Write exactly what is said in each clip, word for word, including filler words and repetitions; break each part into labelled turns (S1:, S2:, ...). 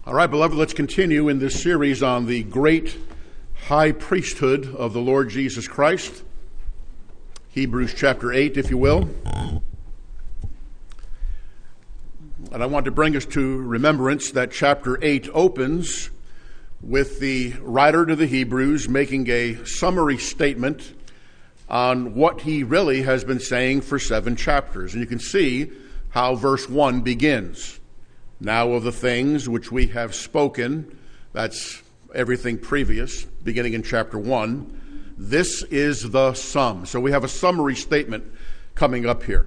S1: All right, beloved, let's continue in this series on the great high priesthood of the Lord Jesus Christ. Hebrews chapter eight, if you will. And I want to bring us to remembrance that chapter eight opens with the writer to the Hebrews making a summary statement on what he really has been saying for seven chapters. And you can see how verse one begins. Now of the things which we have spoken, that's everything previous, beginning in chapter one, this is the sum. So we have a summary statement coming up here.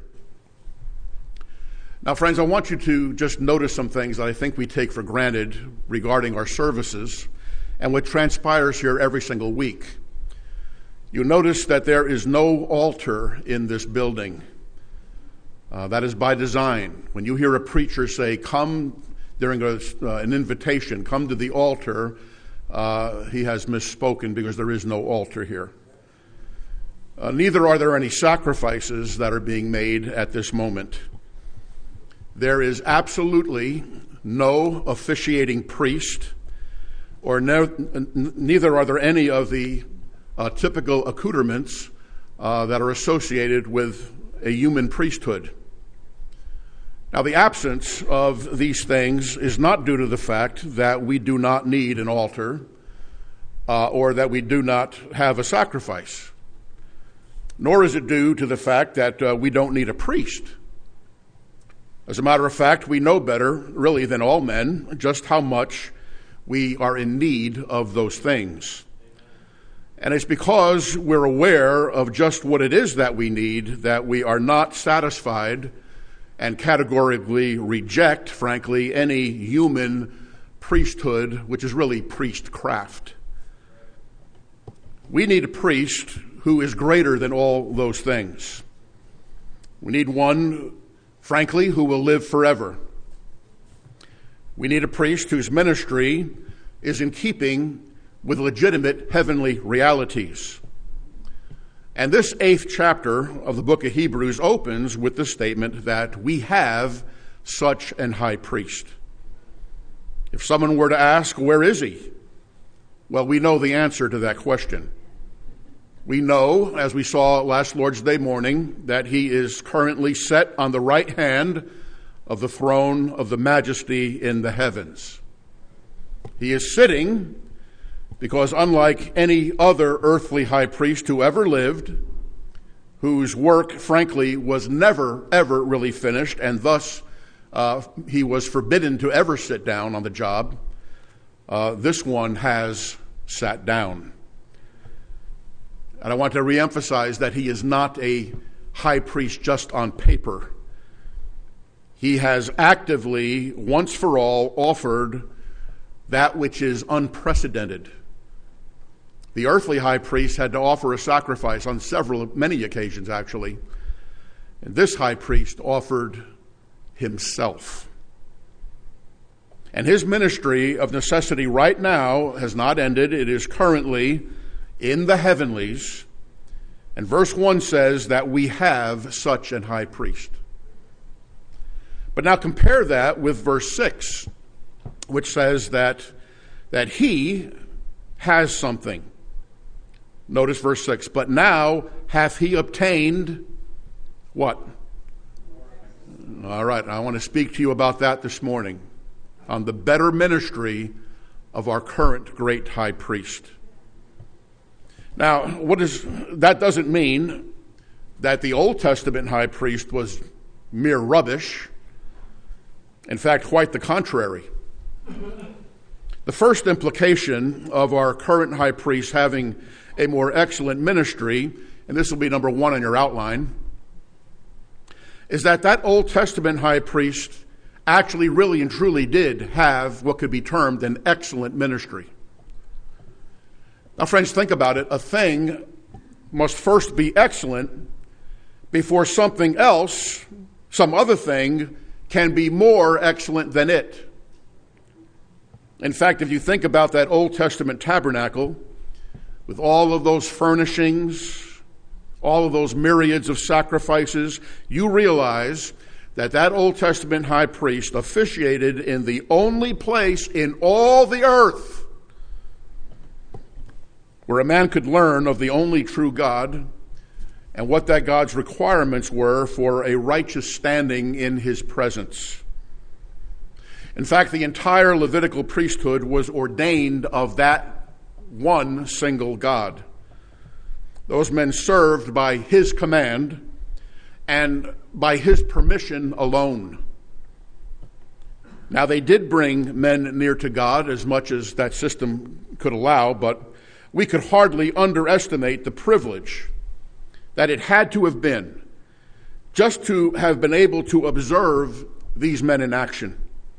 S1: Now, friends, I want you to just notice some things that I think we take for granted regarding our services and what transpires here every single week. You'll notice that there is no altar in this building. Uh, that is by design. When you hear a preacher say, come during a, uh, an invitation, come to the altar, uh, he has misspoken because there is no altar here. Uh, neither are there any sacrifices that are being made at this moment. There is absolutely no officiating priest, or no, n- neither are there any of the uh, typical accoutrements uh, that are associated with a human priesthood. Now, the absence of these things is not due to the fact that we do not need an altar uh, or that we do not have a sacrifice, nor is it due to the fact that uh, we don't need a priest. As a matter of fact, we know better, really, than all men, just how much we are in need of those things. And it's because we're aware of just what it is that we need that we are not satisfied and categorically reject, frankly, any human priesthood, which is really priestcraft. We need a priest who is greater than all those things. We need one, frankly, who will live forever. We need a priest whose ministry is in keeping with legitimate heavenly realities. And this eighth chapter of the book of Hebrews opens with the statement that we have such an high priest. If someone were to ask, where is he? Well, we know the answer to that question. We know, as we saw last Lord's Day morning, that he is currently set on the right hand of the throne of the majesty in the heavens. He is sitting because unlike any other earthly high priest who ever lived, whose work, frankly, was never, ever really finished, and thus uh, he was forbidden to ever sit down on the job, uh, this one has sat down. And I want to reemphasize that he is not a high priest just on paper. He has actively, once for all, offered that which is unprecedented. The earthly high priest had to offer a sacrifice on several, many occasions actually. And this high priest offered himself. And his ministry of necessity right now has not ended. It is currently in the heavenlies. And verse one says that we have such an high priest. But now compare that with verse six, which says that, that he has something. Notice verse six. But now hath he obtained what? All right, I want to speak to you about that this morning on the better ministry of our current great high priest. Now, what is that doesn't mean that the Old Testament high priest was mere rubbish. In fact, quite the contrary. The first implication of our current high priest having a more excellent ministry, and this will be number one on your outline, is that that Old Testament high priest actually really and truly did have what could be termed an excellent ministry. Now, friends, think about it. A thing must first be excellent before something else, some other thing, can be more excellent than it. In fact, if you think about that Old Testament tabernacle, with all of those furnishings, all of those myriads of sacrifices, you realize that that Old Testament high priest officiated in the only place in all the earth where a man could learn of the only true God and what that God's requirements were for a righteous standing in his presence. In fact, the entire Levitical priesthood was ordained of that one single God. Those men served by his command and by his permission alone. Now, they did bring men near to God as much as that system could allow, but we could hardly underestimate the privilege that it had to have been just to have been able to observe these men in action.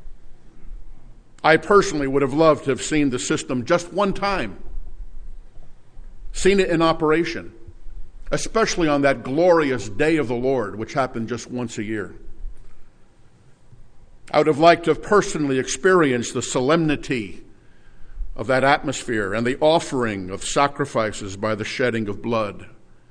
S1: I personally would have loved to have seen the system just one time, seen it in operation, especially on that glorious day of the Lord, which happened just once a year. I would have liked to have personally experienced the solemnity of that atmosphere and the offering of sacrifices by the shedding of blood.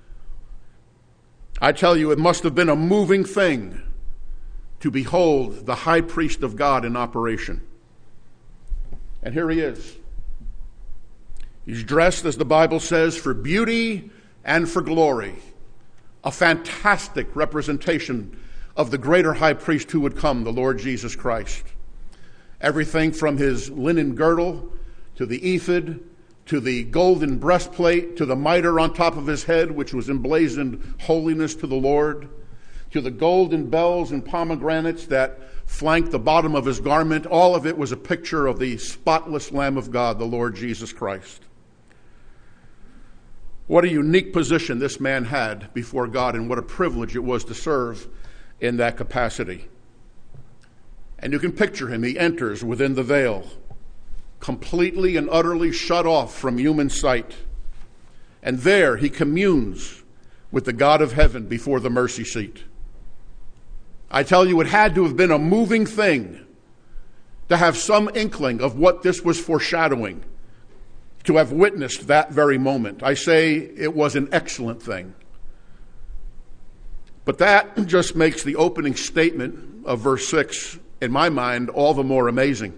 S1: I tell you, it must have been a moving thing to behold the high priest of God in operation. And here he is. He's dressed, as the Bible says, for beauty and for glory. A fantastic representation of the greater high priest who would come, the Lord Jesus Christ. Everything from his linen girdle to the ephod, to the golden breastplate, to the mitre on top of his head, which was emblazoned holiness to the Lord, to the golden bells and pomegranates that flanked the bottom of his garment. All of it was a picture of the spotless Lamb of God, the Lord Jesus Christ. What a unique position this man had before God, and what a privilege it was to serve in that capacity. And you can picture him. He enters within the veil, completely and utterly shut off from human sight. And there he communes with the God of heaven before the mercy seat. I tell you, it had to have been a moving thing to have some inkling of what this was foreshadowing, to have witnessed that very moment. I say it was an excellent thing. But that just makes the opening statement of verse six, in my mind, all the more amazing.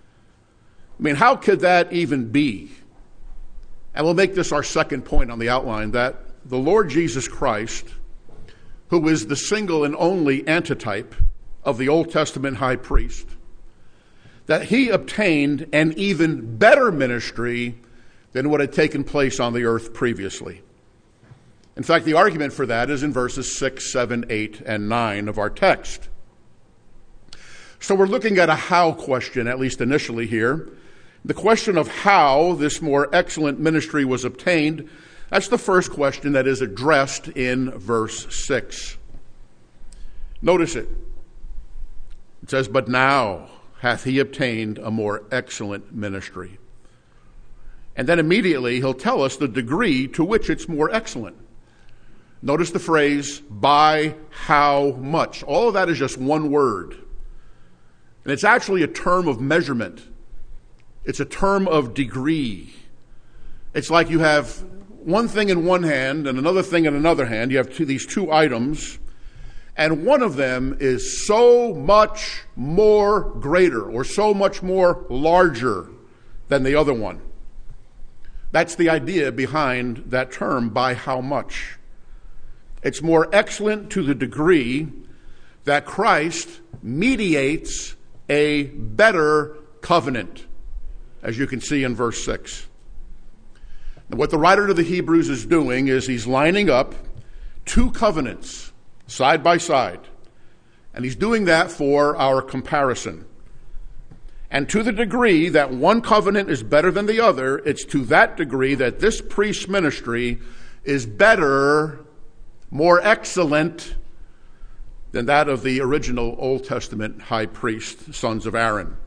S1: I mean, how could that even be? And we'll make this our second point on the outline, that the Lord Jesus Christ, who is the single and only antitype of the Old Testament high priest, that he obtained an even better ministry than what had taken place on the earth previously. In fact, the argument for that is in verses six, seven, eight, and nine of our text. So we're looking at a how question, at least initially here. The question of how this more excellent ministry was obtained, that's the first question that is addressed in verse six. Notice it. It says, "But now hath he obtained a more excellent ministry." And then immediately he'll tell us the degree to which it's more excellent. Notice the phrase, "by how much." All of that is just one word. And it's actually a term of measurement. It's a term of degree. It's like you have one thing in one hand and another thing in another hand. You have two, these two items, and one of them is so much more greater or so much more larger than the other one. That's the idea behind that term, by how much. It's more excellent to the degree that Christ mediates a better covenant, as you can see in verse six. And what the writer to the Hebrews is doing is he's lining up two covenants side by side. And he's doing that for our comparison. And to the degree that one covenant is better than the other, it's to that degree that this priest's ministry is better, more excellent than that of the original Old Testament high priest, sons of Aaron.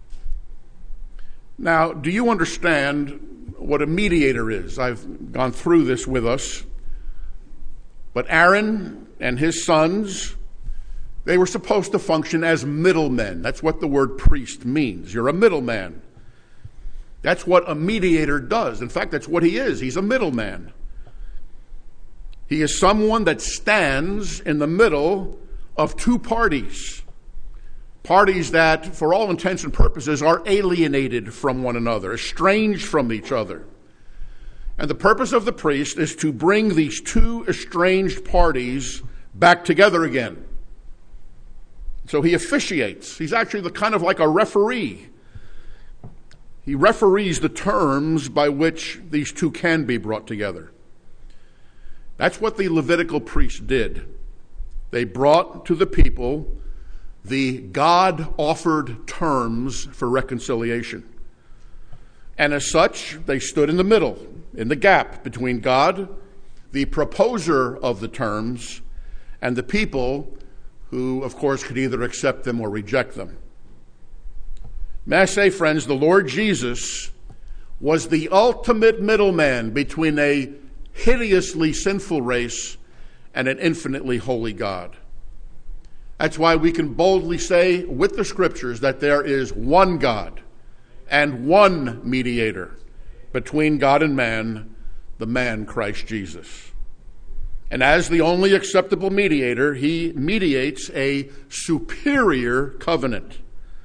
S1: Now, do you understand what a mediator is? I've gone through this with us. But Aaron and his sons, they were supposed to function as middlemen. That's what the word priest means. You're a middleman. That's what a mediator does. In fact, that's what he is. He's a middleman. He is someone that stands in the middle of two parties, parties that, for all intents and purposes, are alienated from one another, estranged from each other. And the purpose of the priest is to bring these two estranged parties back together again. So he officiates. He's actually the kind of like a referee. He referees the terms by which these two can be brought together. That's what the Levitical priests did. They brought to the people the God-offered terms for reconciliation. And as such, they stood in the middle, in the gap between God, the proposer of the terms, and the people who, of course, could either accept them or reject them. May I say, friends, the Lord Jesus was the ultimate middleman between a hideously sinful race and an infinitely holy God. That's why we can boldly say with the Scriptures that there is one God and one mediator between God and man, the man Christ Jesus. And as the only acceptable mediator, he mediates a superior covenant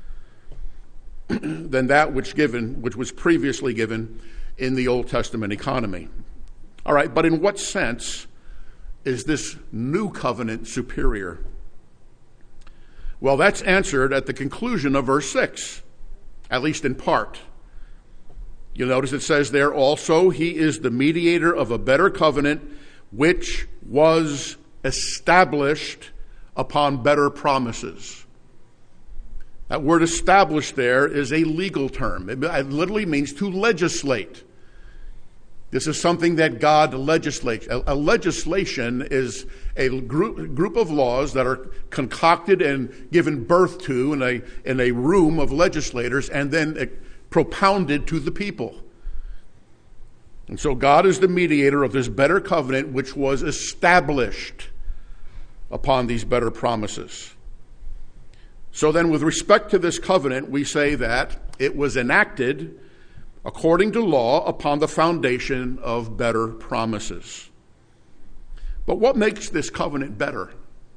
S1: than that which given, which was previously given in the Old Testament economy. All right, but in what sense is this new covenant superior? Well, that's answered at the conclusion of verse six, at least in part. You'll notice it says there also, he is the mediator of a better covenant, which was established upon better promises. That word established there is a legal term. It literally means to legislate. This is something that God legislates. A, a legislation is a group, group of laws that are concocted and given birth to in a, in a room of legislators and then propounded to the people. And so God is the mediator of this better covenant which was established upon these better promises. So then with respect to this covenant, we say that it was enacted according to law upon the foundation of better promises. But what makes this covenant better?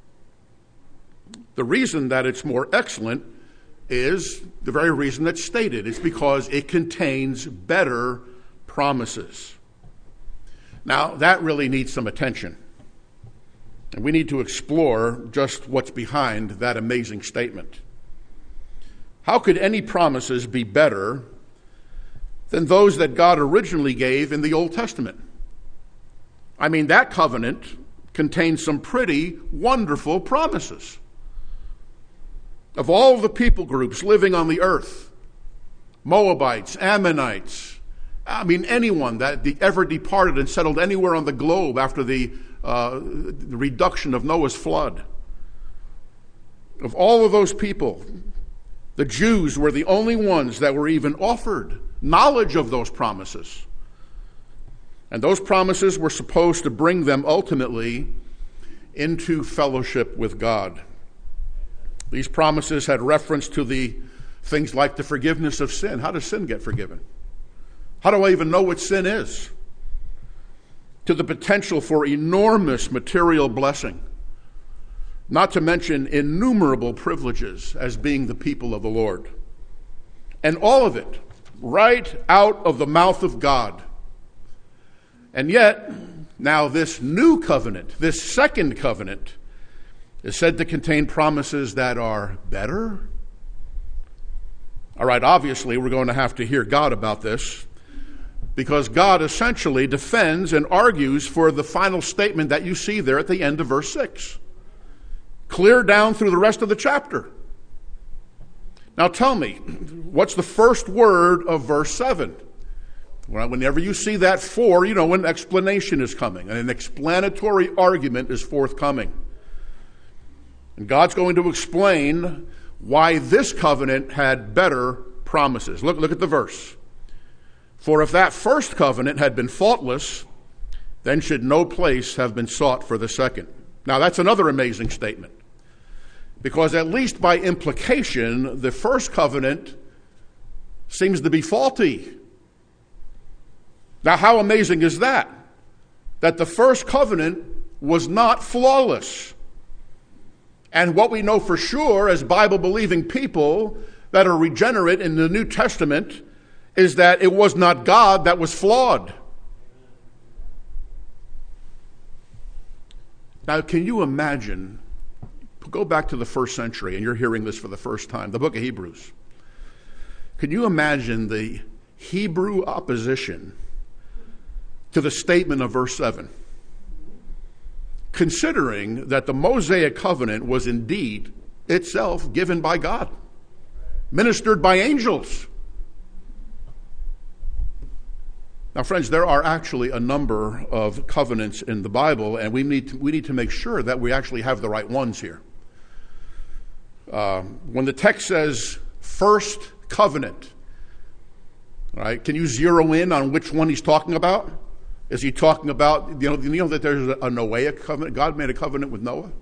S1: The reason that it's more excellent is the very reason that's stated. It's because it contains better promises. Now, that really needs some attention. And we need to explore just what's behind that amazing statement. How could any promises be better than those that God originally gave in the Old Testament? I mean, that covenant contains some pretty wonderful promises. Of all the people groups living on the earth, Moabites, Ammonites, I mean, anyone that ever departed and settled anywhere on the globe after the, uh, the reduction of Noah's flood. Of all of those people, the Jews were the only ones that were even offered knowledge of those promises. And those promises were supposed to bring them ultimately into fellowship with God. These promises had reference to the things like the forgiveness of sin. How does sin get forgiven? How do I even know what sin is? To the potential for enormous material blessing, not to mention innumerable privileges as being the people of the Lord. And all of it right out of the mouth of God. And yet, now this new covenant, this second covenant, is said to contain promises that are better. All right, obviously we're going to have to hear God about this, because God essentially defends and argues for the final statement that you see there at the end of verse six. Clear down through the rest of the chapter. Now tell me, what's the first word of verse seven? Well, whenever you see that for, you know an explanation is coming, and an explanatory argument is forthcoming. And God's going to explain why this covenant had better promises. Look, look at the verse. For if that first covenant had been faultless, then should no place have been sought for the second. Now that's another amazing statement, because at least by implication, the first covenant seems to be faulty. Now how amazing is that? That the first covenant was not flawless. And what we know for sure as Bible-believing people that are regenerate in the New Testament is that it was not God that was flawed. Now, can you imagine, go back to the first century, and you're hearing this for the first time, the book of Hebrews. Can you imagine the Hebrew opposition to the statement of verse seven? Considering that the Mosaic covenant was indeed itself given by God, ministered by angels. Now, friends, there are actually a number of covenants in the Bible, and we need to, we need to make sure that we actually have the right ones here. Uh, when the text says first covenant, all right, can you zero in on which one he's talking about? Is he talking about, you know, you know that there's a Noahic covenant? God made a covenant with Noah.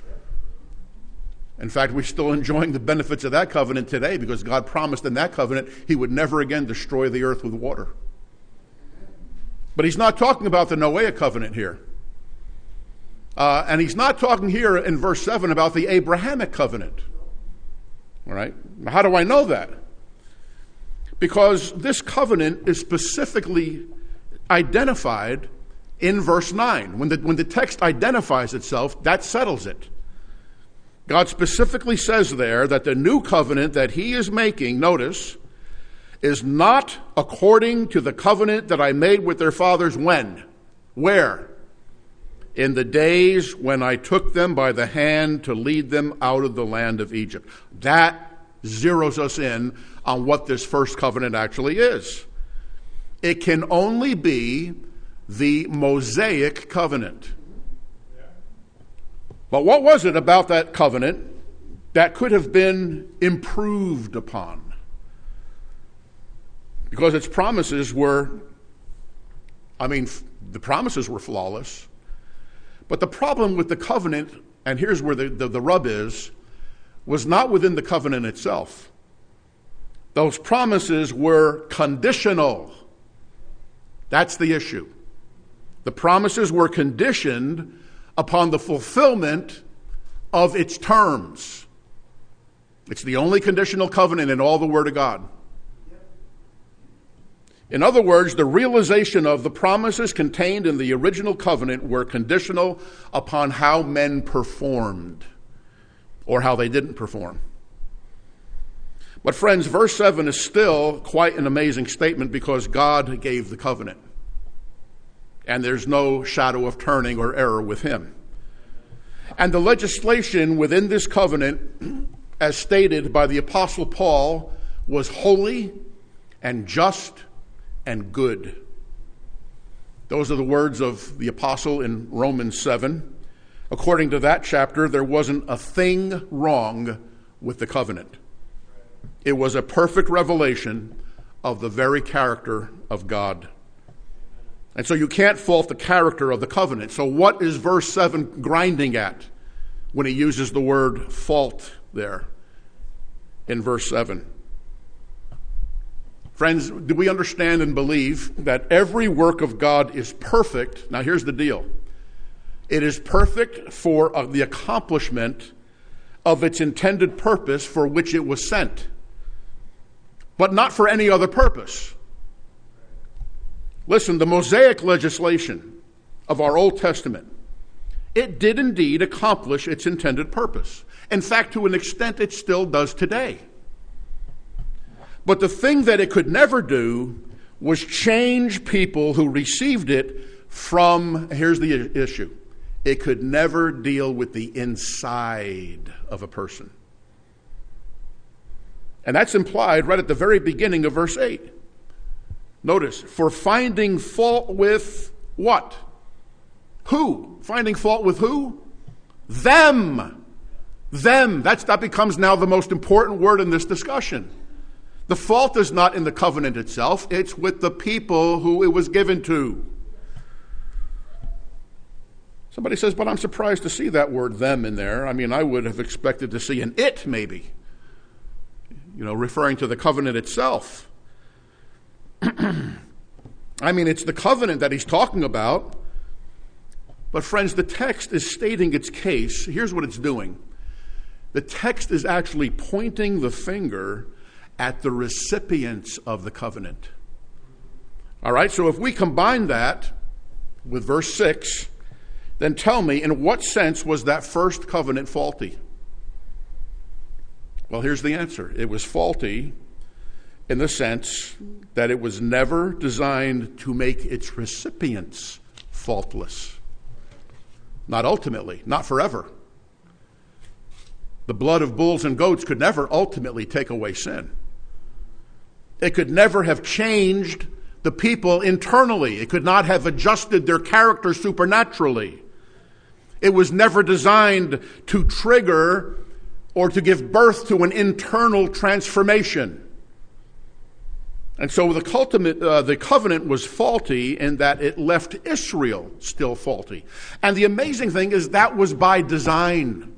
S1: In fact, we're still enjoying the benefits of that covenant today because God promised in that covenant he would never again destroy the earth with water. But he's not talking about the Noahic covenant here. Uh, and he's not talking here in verse seven about the Abrahamic covenant. All right? How do I know that? Because this covenant is specifically identified in verse nine. When the, when the text identifies itself, that settles it. God specifically says there that the new covenant that he is making, notice, is not according to the covenant that I made with their fathers when? Where? In the days when I took them by the hand to lead them out of the land of Egypt. That zeroes us in on what this first covenant actually is. It can only be the Mosaic covenant. But what was it about that covenant that could have been improved upon? Because its promises were, I mean, the promises were flawless. But the problem with the covenant, and here's where the, the, the rub is, was not within the covenant itself. Those promises were conditional. That's the issue. The promises were conditioned upon the fulfillment of its terms. It's the only conditional covenant in all the Word of God. In other words, the realization of the promises contained in the original covenant were conditional upon how men performed or how they didn't perform. But friends, verse seven is still quite an amazing statement because God gave the covenant. And there's no shadow of turning or error with him. And the legislation within this covenant, as stated by the Apostle Paul, was holy and just and good. Those are the words of the apostle in Romans seven. According to that chapter, there wasn't a thing wrong with the covenant. It was a perfect revelation of the very character of God. And so you can't fault the character of the covenant. So what is verse seven grinding at when he uses the word fault there in verse seven? Friends, do we understand and believe that every work of God is perfect? Now here's the deal. It is perfect for uh, the accomplishment of its intended purpose for which it was sent, but not for any other purpose. Listen, the Mosaic legislation of our Old Testament, it did indeed accomplish its intended purpose. In fact, to an extent, it still does today. But the thing that it could never do was change people who received it from, here's the issue, it could never deal with the inside of a person. And that's implied right at the very beginning of verse eight. Notice, for finding fault with what? Who? Finding fault with who? Them. Them. That's, that becomes now the most important word in this discussion. The fault is not in the covenant itself. It's with the people who it was given to. Somebody says, but I'm surprised to see that word them in there. I mean, I would have expected to see an it maybe, you know, referring to the covenant itself. I mean, it's the covenant that he's talking about. But friends, the text is stating its case. Here's what it's doing. The text is actually pointing the finger at the recipients of the covenant. All right, so if we combine that with verse six, then tell me, in what sense was that first covenant faulty? Well, here's the answer. It was faulty in the sense that it was never designed to make its recipients faultless. Not ultimately, not forever. The blood of bulls and goats could never ultimately take away sin. It could never have changed the people internally. It could not have adjusted their character supernaturally. It was never designed to trigger or to give birth to an internal transformation. And so the, ultimate, uh, the covenant was faulty in that it left Israel still faulty. And the amazing thing is that was by design.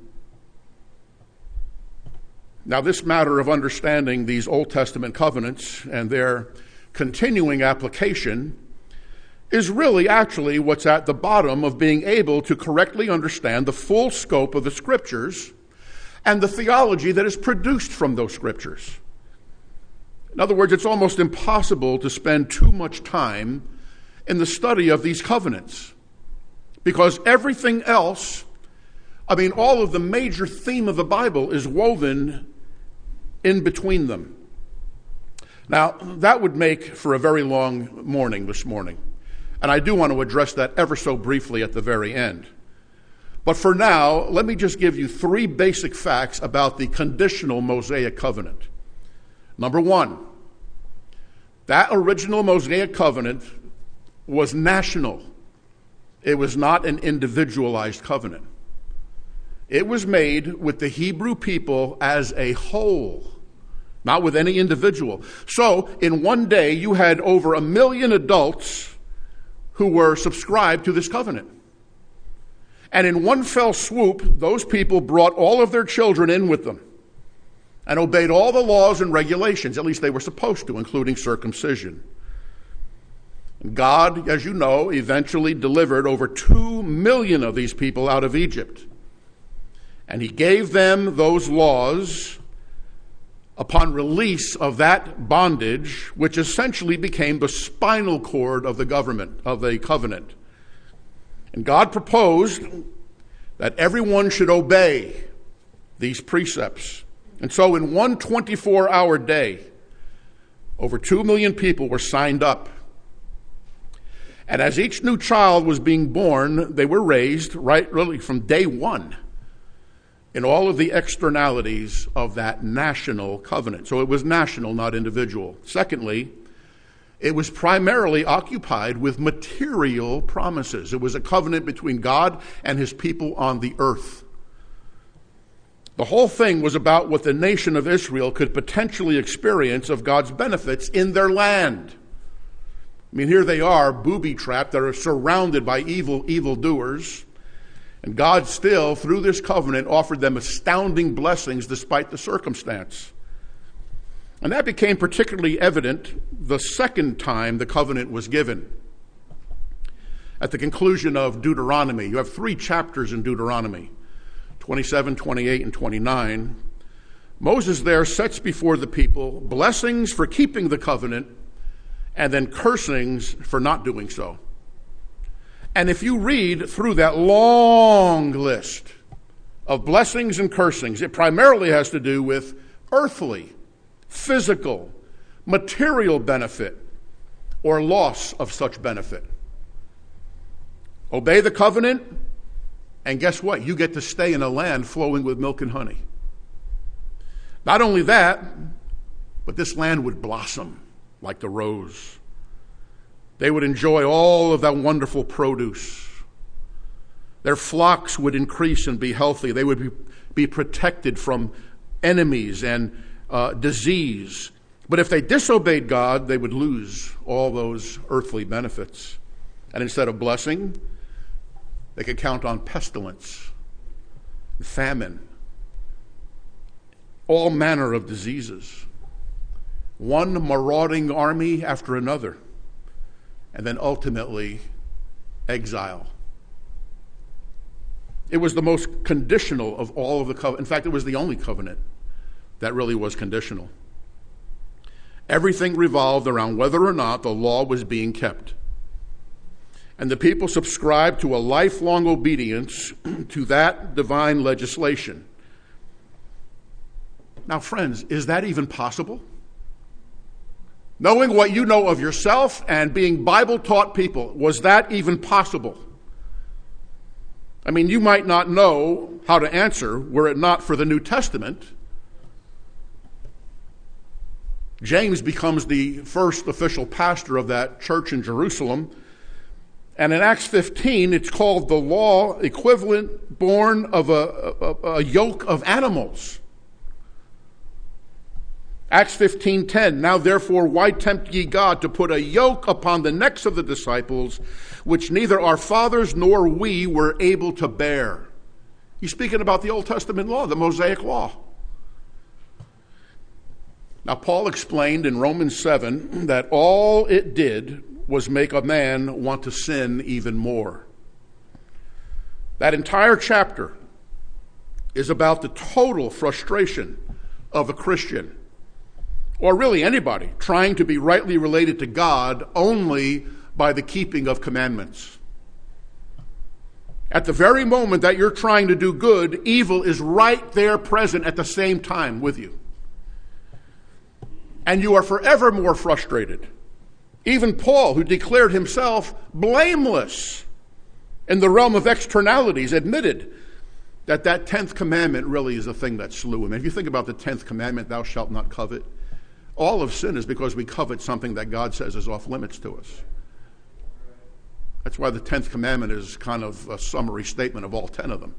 S1: Now, this matter of understanding these Old Testament covenants and their continuing application is really actually what's at the bottom of being able to correctly understand the full scope of the Scriptures and the theology that is produced from those Scriptures. In other words, it's almost impossible to spend too much time in the study of these covenants because everything else, I mean, all of the major theme of the Bible is woven in between them. Now, that would make for a very long morning this morning, and I do want to address that ever so briefly at the very end. But for now, let me just give you three basic facts about the conditional Mosaic covenant. Number one, that original Mosaic covenant was national. It was not an individualized covenant. It was made with the Hebrew people as a whole, not with any individual. So, in one day, you had over a million adults who were subscribed to this covenant. And in one fell swoop, those people brought all of their children in with them and obeyed all the laws and regulations, at least they were supposed to, including circumcision. And God, as you know, eventually delivered over two million of these people out of Egypt. And he gave them those laws upon release of that bondage, which essentially became the spinal cord of the government, of the covenant. And God proposed that everyone should obey these precepts. And so in one twenty-four hour day, over two million people were signed up. And as each new child was being born, they were raised right really from day one in all of the externalities of that national covenant. So it was national, not individual. Secondly, it was primarily occupied with material promises. It was a covenant between God and his people on the earth. The whole thing was about what the nation of Israel could potentially experience of God's benefits in their land. I mean, here they are, booby-trapped, that are surrounded by evil, evildoers. And God still, through this covenant, offered them astounding blessings despite the circumstance. And that became particularly evident the second time the covenant was given. At the conclusion of Deuteronomy, you have three chapters in Deuteronomy, twenty-seven, twenty-eight, and twenty-nine. Moses there sets before the people blessings for keeping the covenant and then cursings for not doing so. And if you read through that long list of blessings and cursings, it primarily has to do with earthly, physical, material benefit or loss of such benefit. Obey the covenant, and guess what? You get to stay in a land flowing with milk and honey. Not only that, but this land would blossom like the rose. They would enjoy all of that wonderful produce. Their flocks would increase and be healthy. They would be, be protected from enemies and uh, disease. But if they disobeyed God, they would lose all those earthly benefits. And instead of blessing, they could count on pestilence, famine, all manner of diseases. One marauding army after another. And then ultimately, exile. It was the most conditional of all of the covenants. In fact, it was the only covenant that really was conditional. Everything revolved around whether or not the law was being kept. And the people subscribed to a lifelong obedience to that divine legislation. Now, friends, is that even possible? Knowing what you know of yourself and being Bible-taught people, was that even possible? I mean, you might not know how to answer were it not for the New Testament. James becomes the first official pastor of that church in Jerusalem. And in Acts fifteen, it's called the law equivalent born of a, a, a yoke of animals. Acts fifteen ten, now therefore why tempt ye God to put a yoke upon the necks of the disciples, which neither our fathers nor we were able to bear? He's speaking about the Old Testament law, the Mosaic law. Now, Paul explained in Romans seven that all it did was make a man want to sin even more. That entire chapter is about the total frustration of a Christian, or really anybody, trying to be rightly related to God only by the keeping of commandments. At the very moment that you're trying to do good, evil is right there present at the same time with you. And you are forever more frustrated. Even Paul, who declared himself blameless in the realm of externalities, admitted that that tenth commandment really is the thing that slew him. And if you think about the tenth commandment, thou shalt not covet, all of sin is because we covet something that God says is off limits to us. That's why the tenth commandment is kind of a summary statement of all ten of them.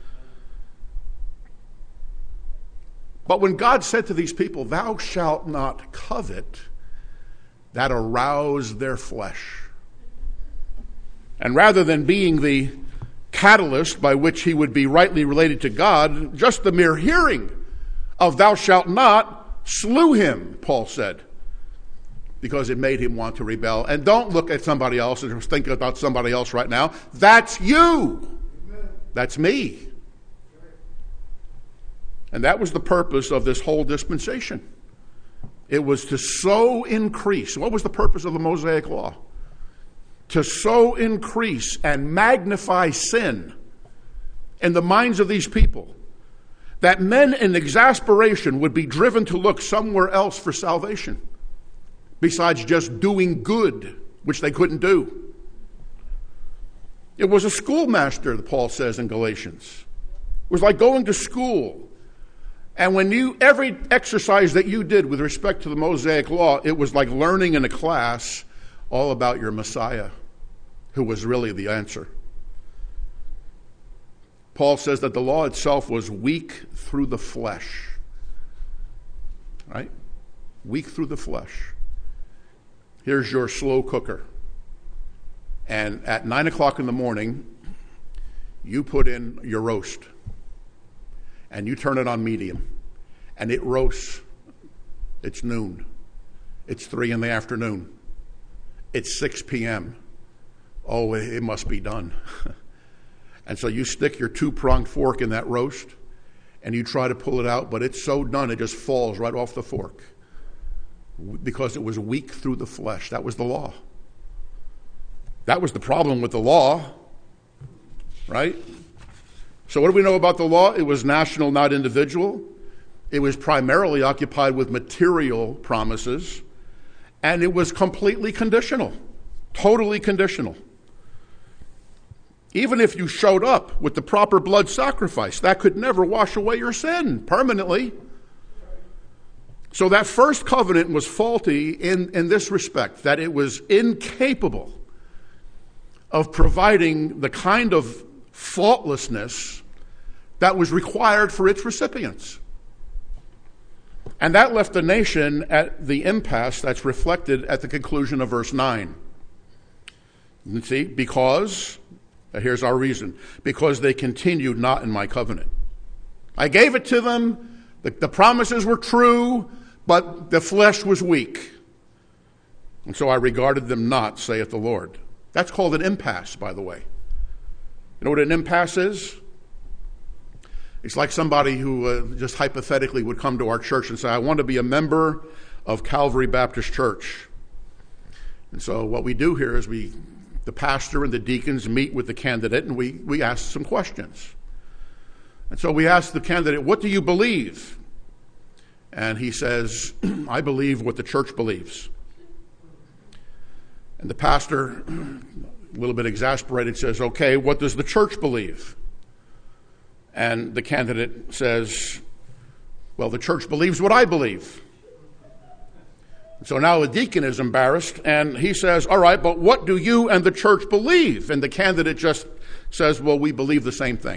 S1: But when God said to these people, thou shalt not covet, that aroused their flesh. And rather than being the catalyst by which he would be rightly related to God, just the mere hearing of thou shalt not slew him, Paul said, because it made him want to rebel. And don't look at somebody else and just think about somebody else right now. That's you. That's me. And that was the purpose of this whole dispensation. It was to so increase. What was the purpose of the Mosaic law? To so increase and magnify sin in the minds of these people that men in exasperation would be driven to look somewhere else for salvation besides just doing good, which they couldn't do. It was a schoolmaster, Paul says in Galatians. It was like going to school. And when you, every exercise that you did with respect to the Mosaic law, it was like learning in a class all about your Messiah, who was really the answer. Paul says that the law itself was weak through the flesh. Right? Weak through the flesh. Here's your slow cooker. And at nine o'clock in the morning, you put in your roast. And you turn it on medium, and it roasts. It's noon. It's three in the afternoon. It's six p.m. Oh, it must be done. And so you stick your two-pronged fork in that roast, and you try to pull it out, but it's so done, it just falls right off the fork because it was weak through the flesh. That was the law. That was the problem with the law, right? So what do we know about the law? It was national, not individual. It was primarily occupied with material promises. And it was completely conditional, totally conditional. Even if you showed up with the proper blood sacrifice, that could never wash away your sin permanently. So that first covenant was faulty in, in this respect, that it was incapable of providing the kind of faultlessness that was required for its recipients. And that left the nation at the impasse that's reflected at the conclusion of verse nine. You see, because, here's our reason, because they continued not in my covenant. I gave it to them, the, the promises were true, but the flesh was weak. And so I regarded them not, saith the Lord. That's called an impasse, by the way. You know what an impasse is? It's like somebody who uh, just hypothetically would come to our church and say, I want to be a member of Calvary Baptist Church. And so what we do here is we, the pastor and the deacons meet with the candidate and we, we ask some questions. And so we ask the candidate, what do you believe? And he says, I believe what the church believes. And the pastor, a little bit exasperated, says, okay, what does the church believe? And the candidate says, well, the church believes what I believe. So now the deacon is embarrassed, and he says, all right, but what do you and the church believe? And the candidate just says, well, we believe the same thing.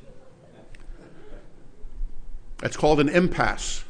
S1: That's called an impasse.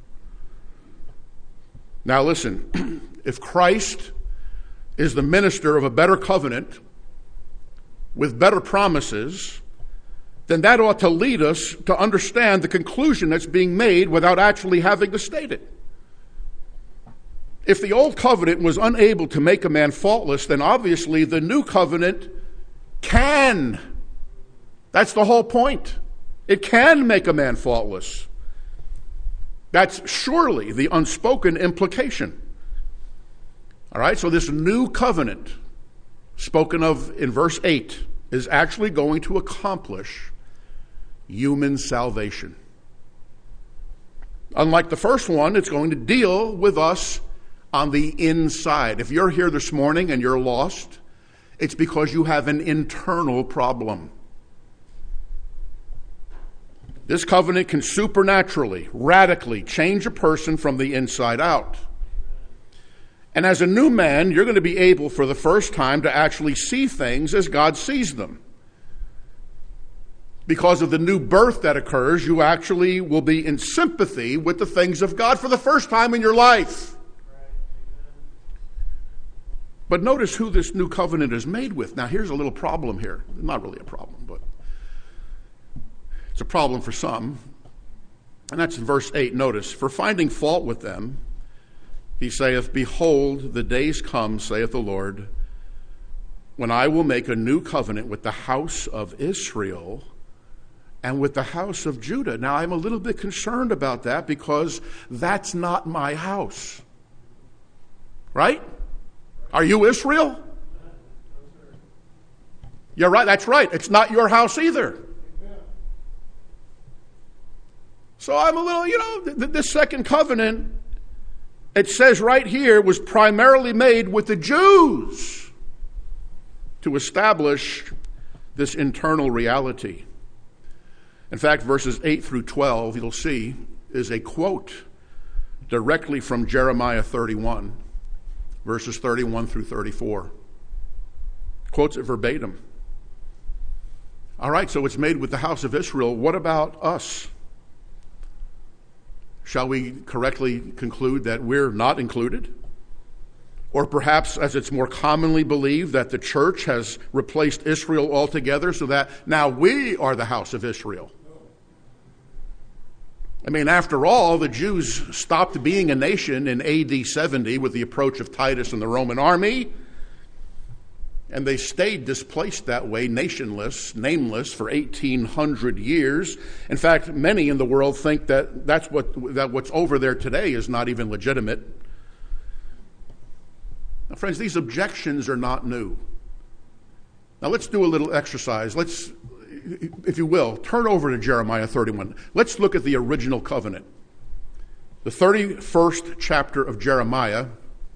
S1: Now listen, if Christ is the minister of a better covenant with better promises, then that ought to lead us to understand the conclusion that's being made without actually having to state it. If the old covenant was unable to make a man faultless, then obviously the new covenant can. That's the whole point. It can make a man faultless. That's surely the unspoken implication. All right, so this new covenant, spoken of in verse eight, is actually going to accomplish human salvation. Unlike the first one, it's going to deal with us on the inside. If you're here this morning and you're lost, it's because you have an internal problem. This covenant can supernaturally, radically change a person from the inside out. And as a new man, you're going to be able for the first time to actually see things as God sees them. Because of the new birth that occurs, you actually will be in sympathy with the things of God for the first time in your life. But notice who this new covenant is made with. Now, here's a little problem here. Not really a problem, but it's a problem for some. And that's in verse eight. Notice, for finding fault with them, he saith, behold, the days come, saith the Lord, when I will make a new covenant with the house of Israel and with the house of Judah. Now, I'm a little bit concerned about that because that's not my house. Right? Are you Israel? You're right. That's right. It's not your house either. So I'm a little, you know, th- this second covenant, it says right here, was primarily made with the Jews to establish this internal reality. In fact, verses eight through twelve, you'll see, is a quote directly from Jeremiah thirty-one, verses thirty-one through thirty-four. Quotes it verbatim. All right, so it's made with the house of Israel. What about us? Shall we correctly conclude that we're not included? Or perhaps, as it's more commonly believed, that the church has replaced Israel altogether so that now we are the house of Israel? I mean, after all, the Jews stopped being a nation in A D seventy with the approach of Titus and the Roman army, and they stayed displaced that way, nationless, nameless, for eighteen hundred years. In fact, many in the world think that that's what that what's over there today is not even legitimate. Now, friends, these objections are not new. Now, let's do a little exercise. Let's, if you will, turn over to Jeremiah thirty-one. Let's look at the original covenant. The thirty-first chapter of Jeremiah.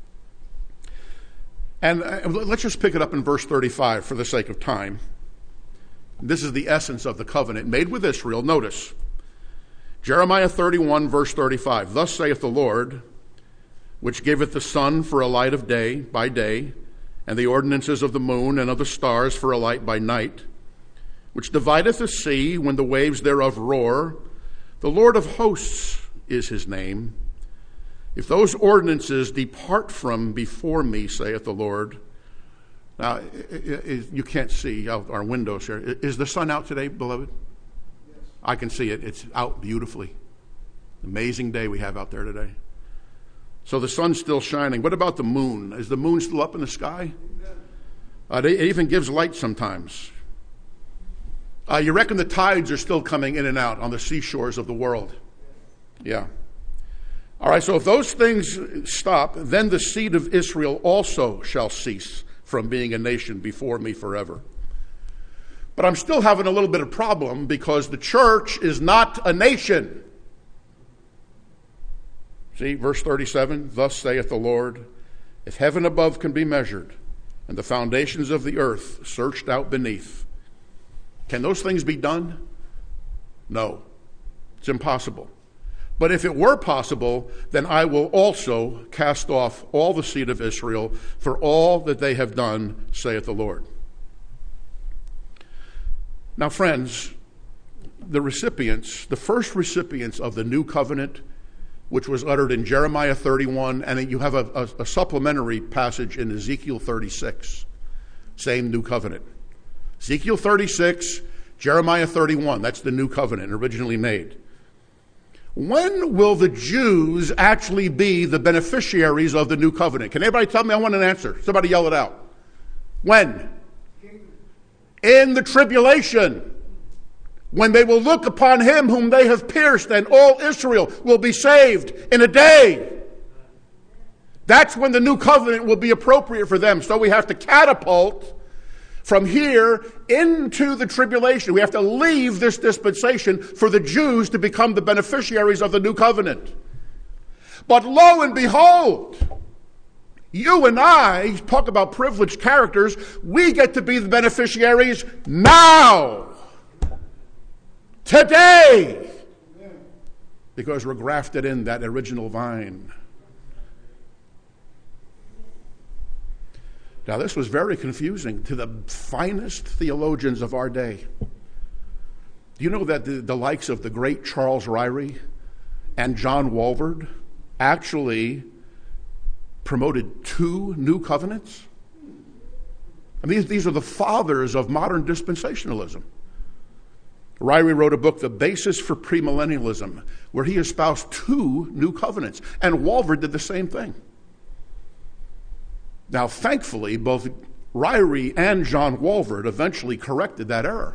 S1: And let's just pick it up in verse thirty-five for the sake of time. This is the essence of the covenant made with Israel. Notice, Jeremiah thirty-one, verse thirty-five. Thus saith the Lord, which giveth the sun for a light of day by day, and the ordinances of the moon and of the stars for a light by night, which divideth the sea when the waves thereof roar. The Lord of hosts is his name. If those ordinances depart from before me, saith the Lord. Now, you can't see out our windows here. Is the sun out today, beloved? Yes. I can see it. It's out beautifully. Amazing day we have out there today. So the sun's still shining. What about the moon? Is the moon still up in the sky? Uh, it even gives light sometimes. Uh, you reckon the tides are still coming in and out on the seashores of the world? Yeah. All right, so if those things stop, then the seed of Israel also shall cease from being a nation before me forever. But I'm still having a little bit of problem because the church is not a nation. See, verse thirty-seven, thus saith the Lord, if heaven above can be measured, and the foundations of the earth searched out beneath, can those things be done? No, it's impossible. But if it were possible, then I will also cast off all the seed of Israel for all that they have done, saith the Lord. Now, friends, the recipients, the first recipients of the new covenant, which was uttered in Jeremiah thirty-one, and you have a, a, a supplementary passage in Ezekiel thirty-six, same new covenant. Ezekiel thirty-six, Jeremiah thirty-one, that's the new covenant originally made. When will the Jews actually be the beneficiaries of the new covenant? Can anybody tell me? I want an answer. Somebody yell it out. When? In the tribulation. When they will look upon him whom they have pierced, and all Israel will be saved in a day. That's when the new covenant will be appropriate for them. So we have to catapult from here into the tribulation. We have to leave this dispensation for the Jews to become the beneficiaries of the new covenant. But lo and behold, you and I, talk about privileged characters, we get to be the beneficiaries now. Today. Because we're grafted in that original vine. Now, this was very confusing to the finest theologians of our day. Do you know that the, the likes of the great Charles Ryrie and John Walvoord actually promoted two new covenants? I mean, these, these are the fathers of modern dispensationalism. Ryrie wrote a book, The Basis for Premillennialism, where he espoused two new covenants, and Walvoord did the same thing. Now, thankfully, both Ryrie and John Walvoord eventually corrected that error.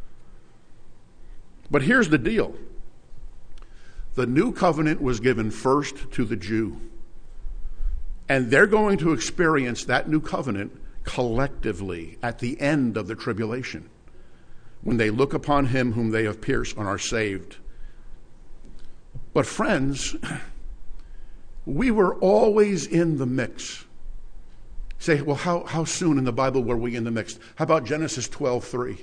S1: But here's the deal. The new covenant was given first to the Jew. And they're going to experience that new covenant collectively at the end of the tribulation, when they look upon him whom they have pierced and are saved. But friends, we were always in the mix. Say, well, how, how soon in the Bible were we in the mix? How about Genesis twelve three?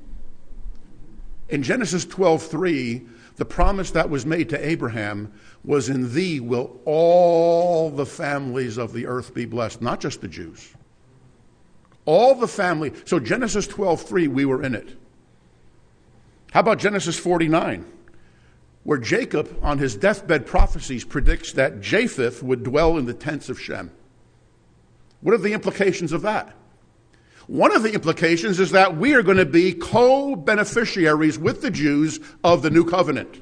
S1: In Genesis twelve three, the promise that was made to Abraham was, in thee will all the families of the earth be blessed, not just the Jews. All the family. So Genesis twelve three, we were in it. How about Genesis forty-nine, where Jacob, on his deathbed prophecies, predicts that Japheth would dwell in the tents of Shem? What are the implications of that? One of the implications is that we are going to be co-beneficiaries with the Jews of the new covenant.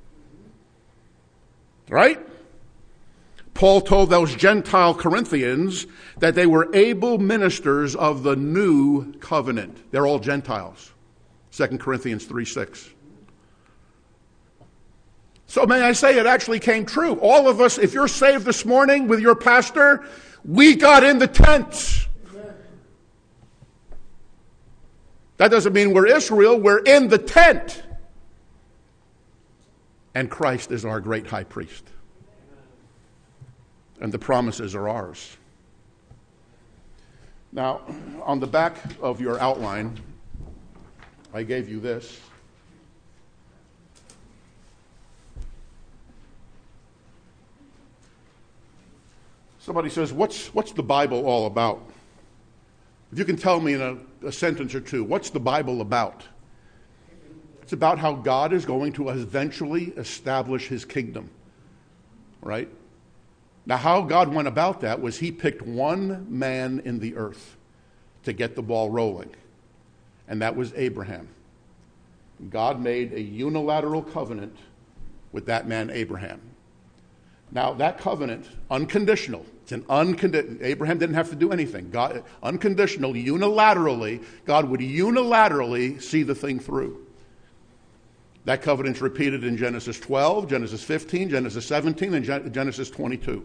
S1: Right? Paul told those Gentile Corinthians that they were able ministers of the new covenant. They're all Gentiles. Second Corinthians three six. So may I say it actually came true. All of us, if you're saved this morning with your pastor, we got in the tent. That doesn't mean we're Israel. We're in the tent. And Christ is our great high priest. And the promises are ours. Now, on the back of your outline, I gave you this. Somebody says, what's, what's the Bible all about? If you can tell me in a, a sentence or two, what's the Bible about? It's about how God is going to eventually establish his kingdom, right? Now, how God went about that was he picked one man in the earth to get the ball rolling, and that was Abraham. God made a unilateral covenant with that man, Abraham. Now, that covenant, unconditional, It's an unconditional. Abraham didn't have to do anything. God, unconditional, unilaterally, God would unilaterally see the thing through. That covenant's repeated in Genesis twelve, Genesis fifteen, Genesis seventeen, and Genesis twenty-two.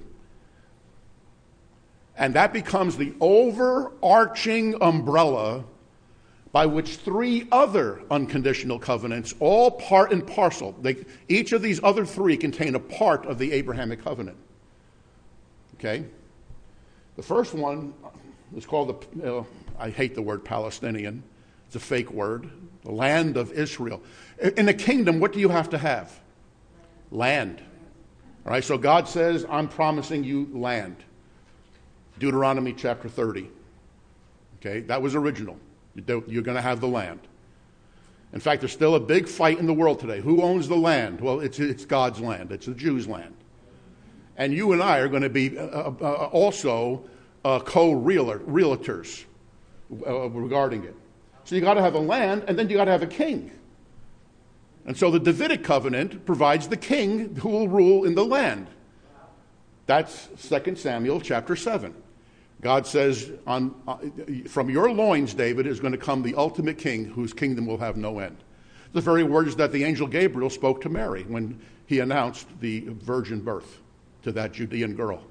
S1: And that becomes the overarching umbrella by which three other unconditional covenants, all part and parcel, they, each of these other three contain a part of the Abrahamic covenant. Okay? The first one is called, the, uh, I hate the word Palestinian. It's a fake word. The land of Israel. In the kingdom, what do you have to have? Land. All right, so God says, I'm promising you land. Deuteronomy chapter thirty. Okay, that was original. You're going to have the land. In fact, there's still a big fight in the world today. Who owns the land? Well, it's, it's God's land. It's the Jews' land. And you and I are going to be uh, uh, also uh, co-realtors uh, regarding it. So you got to have a land, and then you got to have a king. And so the Davidic covenant provides the king who will rule in the land. That's Second Samuel chapter seven. God says, on, uh, from your loins, David, is going to come the ultimate king whose kingdom will have no end. The very words that the angel Gabriel spoke to Mary when he announced the virgin birth to that Judean girl.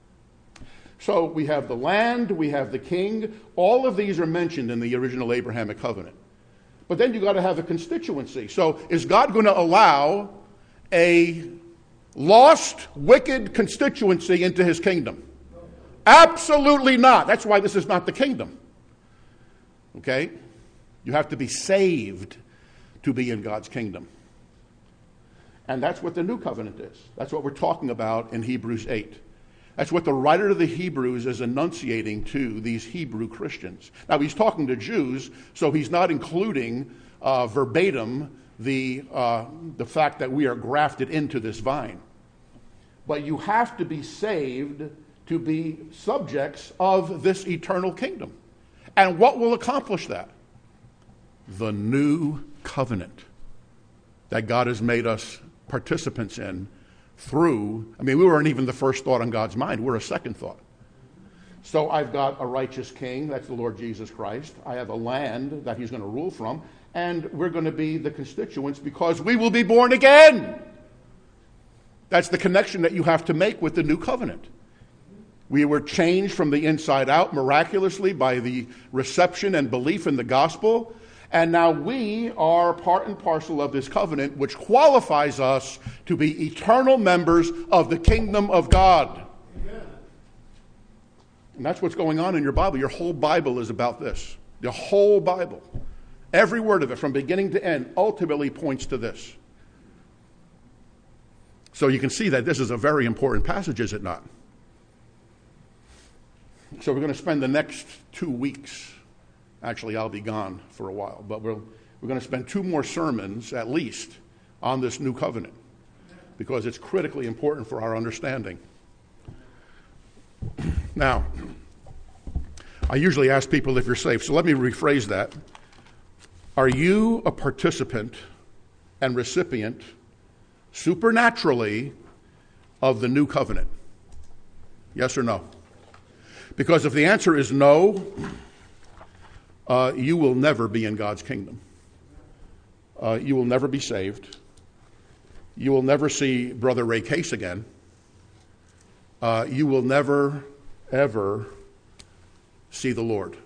S1: So we have the land, we have the king. All of these are mentioned in the original Abrahamic covenant. But then you got to have a constituency. So is God going to allow a lost, wicked constituency into his kingdom? Absolutely not. That's why this is not the kingdom. Okay? You have to be saved to be in God's kingdom. And that's what the new covenant is. That's what we're talking about in Hebrews eight. That's what the writer of the Hebrews is enunciating to these Hebrew Christians. Now, he's talking to Jews, so he's not including uh, verbatim the, uh, the fact that we are grafted into this vine. But you have to be saved to be subjects of this eternal kingdom. And what will accomplish that? The new covenant that God has made us participants in through, I mean, we weren't even the first thought on God's mind. We're a second thought. So I've got a righteous king, that's the Lord Jesus Christ. I have a land that he's going to rule from, and we're going to be the constituents because we will be born again. That's the connection that you have to make with the new covenant. We were changed from the inside out miraculously by the reception and belief in the gospel. And now we are part and parcel of this covenant, which qualifies us to be eternal members of the kingdom of God. Amen. And that's what's going on in your Bible. Your whole Bible is about this. The whole Bible. Every word of it, from beginning to end, ultimately points to this. So you can see that this is a very important passage, is it not? So we're going to spend the next two weeks, actually I'll be gone for a while, but we're, we're going to spend two more sermons at least on this new covenant because it's critically important for our understanding. Now, I usually ask people if you're saved, so let me rephrase that. Are you a participant and recipient supernaturally of the new covenant? Yes or no? Because if the answer is no, uh, you will never be in God's kingdom. Uh, you will never be saved. You will never see Brother Ray Case again. Uh, you will never, ever see the Lord.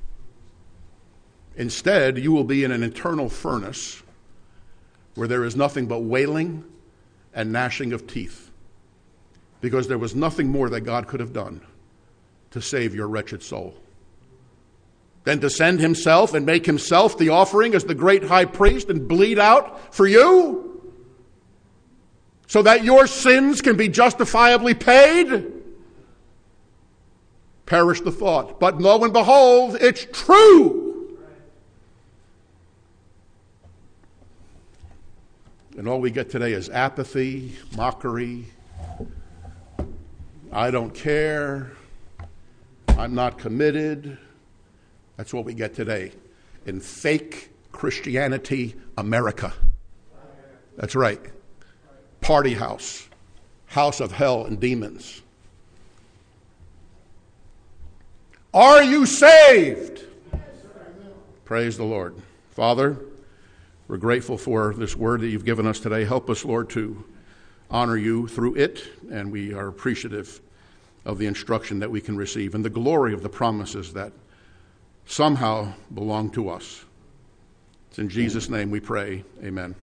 S1: Instead, you will be in an eternal furnace where there is nothing but wailing and gnashing of teeth, because there was nothing more that God could have done to save your wretched soul than to send himself and make himself the offering as the great high priest and bleed out for you so that your sins can be justifiably paid. Perish the thought. But lo and behold, it's true. And all we get today is apathy, mockery. I don't care. I'm not committed. That's what we get today in fake Christianity America. That's right. Party house, house of hell and demons. Are you saved? Praise the Lord. Father, we're grateful for this word that you've given us today. Help us, Lord, to honor you through it, and we are appreciative of the instruction that we can receive and the glory of the promises that somehow belong to us. It's in Jesus' name we pray. Amen.